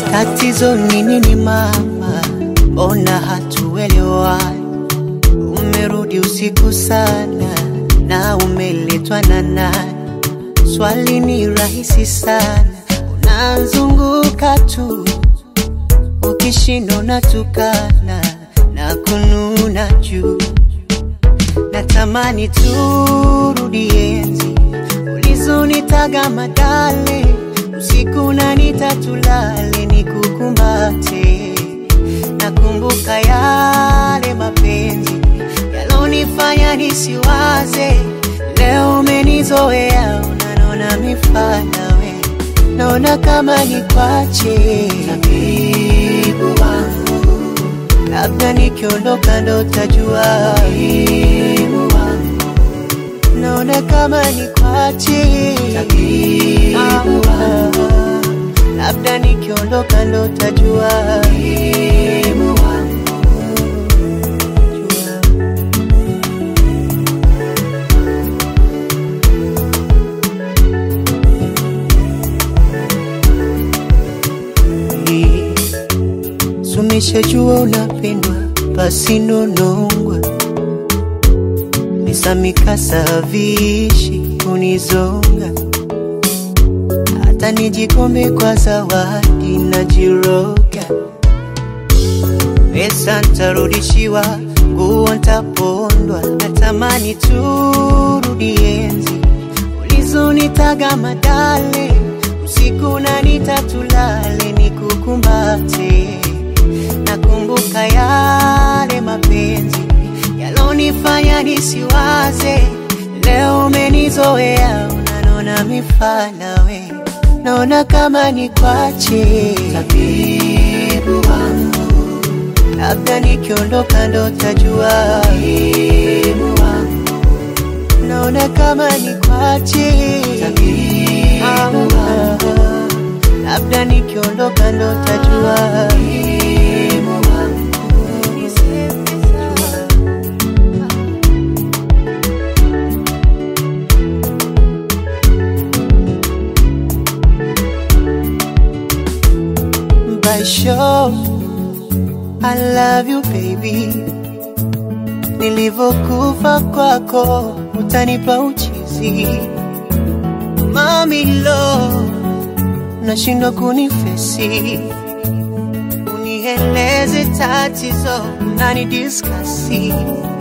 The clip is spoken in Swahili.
Tatizo nini mama, mbona hatuelewani? Umerudi usiku sana na umeletwa na nani? Swali ni rahisi sana, unazunguka tu, ukishindwa unatukana na kununa juu. Natamani turudi enzi ulizonitaga madale, usiku na nitatulale nikukumbate. Nakumbuka yale mapenzi yalonifanya nisiwaze. Leo umenizoea, unanona mifana we, naona kama nikwache. Tabibu wangu, labda nikiondoka ndo utajua. Tabibu wangu, naona kama nikwache. Tabibu wangu, labda nikiondoka ndo utajua. Tabibu wangu, sumeshajua unapendwa basi nonongwa. Misamikasa vishi kunizonga, hata nijikombe kwa zawadi na jiroga. Pesa ntarudishiwa, nguo ntapondwa. Natamani turudi enzi ulizonitaga madale, usiku na nitatulale nikukumbate. Nakumbuka yale mapenzi yalonifanya nisiwaze. Leo umenizoea, unanona mifana we, naona kama nikwache. Tabibu wangu, labda nikiondoka ndo utajua. Tabibu wangu, naona kama nikwache. Tabibu wangu, labda nikiondoka ndo utajua. By show, I love you baby. Nilivokufa kwako utanipa uchizi. Mami lo, nashindwa kunifesi. Unieleze tatizo, unanidiskasi.